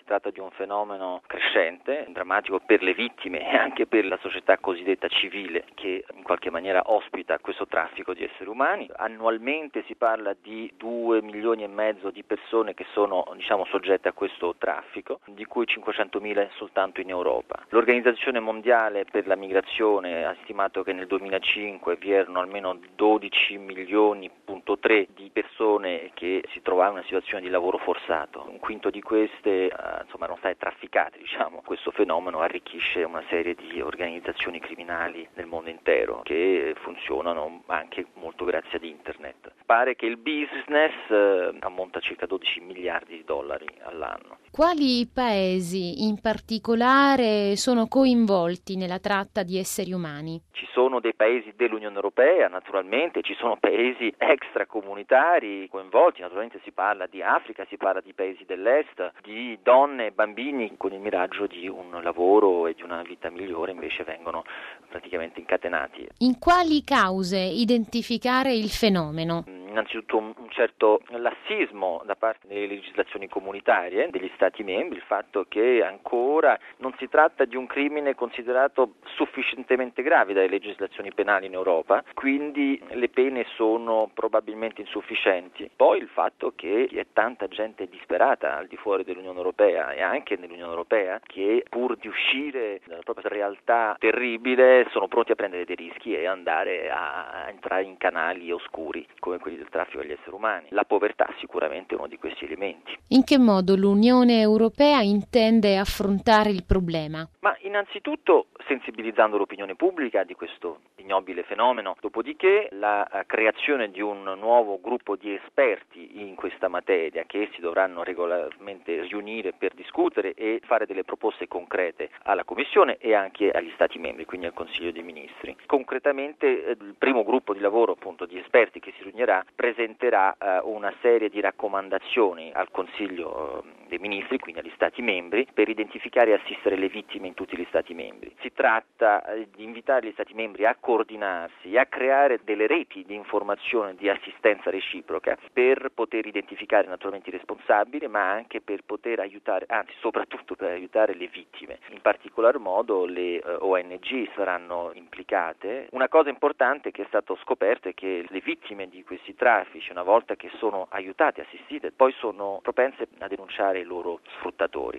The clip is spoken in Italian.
Si tratta di un fenomeno crescente, drammatico per le vittime e anche per la società cosiddetta civile che in qualche maniera ospita questo traffico di esseri umani. Annualmente si parla di 2,5 milioni di persone che sono soggette a questo traffico, di cui 500.000 soltanto in Europa. L'Organizzazione Mondiale per la Migrazione ha stimato che nel 2005 vi erano almeno 12,3 milioni di persone che si trovavano in una situazione di lavoro forzato. Un quinto di queste erano state trafficate. Questo fenomeno arricchisce una serie di organizzazioni criminali nel mondo intero che funzionano anche molto grazie ad internet. Pare che il business ammonta a circa 12 miliardi di dollari all'anno. Quali paesi in particolare sono coinvolti nella tratta di esseri umani? Ci sono dei paesi dell'Unione Europea, naturalmente, ci sono paesi extracomunitari coinvolti, naturalmente si parla di Africa, si parla di paesi dell'Est, di donne e bambini con il miraggio di un lavoro e di una vita migliore invece vengono praticamente incatenati. In quali cause identificare il fenomeno? Innanzitutto un certo lassismo da parte delle legislazioni comunitarie degli Stati membri, il fatto che ancora non si tratta di un crimine considerato sufficientemente grave dalle legislazioni penali in Europa, quindi le pene sono probabilmente insufficienti. Poi il fatto che è tanta gente disperata al di fuori dell'Unione Europea e anche nell'Unione Europea che pur di uscire dalla propria realtà terribile sono pronti a prendere dei rischi e andare a entrare in canali oscuri come quelli del traffico degli esseri umani. La povertà sicuramente è uno di questi elementi. In che modo l'Unione Europea intende affrontare il problema? Ma innanzitutto sensibilizzando l'opinione pubblica di questo ignobile fenomeno, dopodiché la creazione di un nuovo gruppo di esperti in questa materia che si dovranno regolarmente riunire per discutere e fare delle proposte concrete alla Commissione e anche agli Stati membri, quindi al Consiglio dei Ministri. Concretamente il primo gruppo di lavoro appunto di esperti che si riunirà presenterà una serie di raccomandazioni al Consiglio dei Ministri, quindi agli Stati membri, per identificare e assistere le vittime in tutti gli Stati membri. Si tratta di invitare gli Stati membri a coordinarsi e a creare delle reti di informazione, di assistenza reciproca per poter identificare naturalmente i responsabili, ma anche per poter aiutare, anzi soprattutto per aiutare le vittime. In particolar modo le ONG saranno implicate. Una cosa importante che è stato scoperto è che le vittime di questi traffici, una volta che sono aiutate, assistite, poi sono propense a denunciare i loro sfruttatori.